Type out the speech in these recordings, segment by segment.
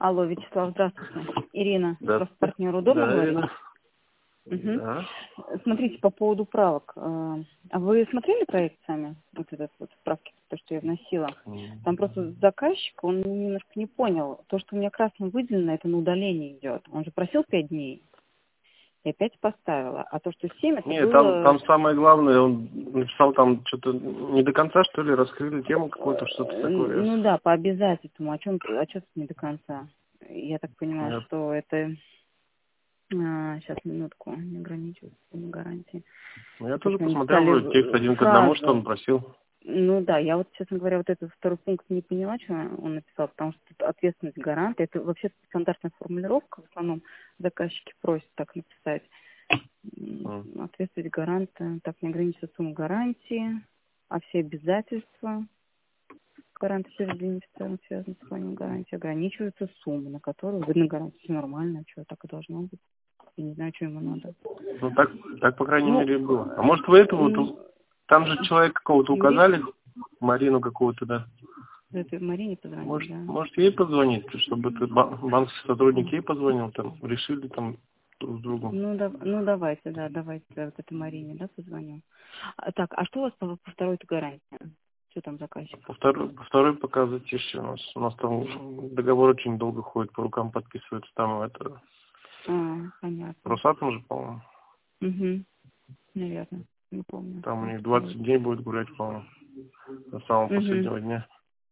Алло, Вячеслав, здравствуйте. Ирина, Да. просто партнер, удобно Да, говорить? Ирина. Угу. Да. Смотрите, по поводу правок. А вы смотрели проект сами? Вот этот вот справки, то, что я вносила. Там просто заказчик, он немножко не понял. То, что у меня красным выделено, это на удаление идет. Он же просил 5 дней. И опять поставила. А то, что 7, это Нет, было... там самое главное, он написал там что-то не до конца, что ли, раскрыли тему какую-то, что-то такое. Ну да, по обязательству. А что не до конца? Я так понимаю, Нет. что это... сейчас, минутку, не ограничивается гарантии. Ну, я То, тоже что они посмотрел вроде текст писали один к одному, что он фразу. просил. Ну да, я вот, честно говоря, вот этот второй пункт не поняла, что он написал, потому что тут ответственность гаранта. Это вообще стандартная формулировка, в основном заказчики просят так написать. Ответственность гаранта, так не ограничивается сумма гарантии, а все обязательства гаранта перед инвестором связаны с планом гарантии, ограничиваются суммы, на которую выдана гарантия. Все нормально, что так и должно быть. Я не знаю, что ему надо. Ну, так по крайней Ну, мере, было. А может, вы это вот... Там же человека какого-то юрист, указали, Марину какого-то, да? этой Марине позвонить, да. Может, ей позвонить, чтобы это банковский сотрудник ей позвонил, там, решили там друг с другом. Ну давайте, вот этой Марине, да, позвоню. Так, а что у вас по второй-то гарантии? Что там заказчик? По второй пока затишье у нас. У нас там договор очень долго ходит, по рукам подписывается. Там это... Понятно. Росатом же, по-моему. Угу, наверное, не помню. Там у них 20 дней будет гулять, по-моему, до самого последнего дня.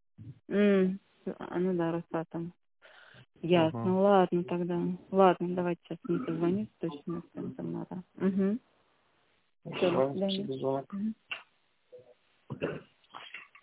Ну да, Росатом. Ясно, ладно тогда. Ладно, давайте сейчас мне позвонить, точно, что там надо. Все, до свидания. Спасибо за звонок.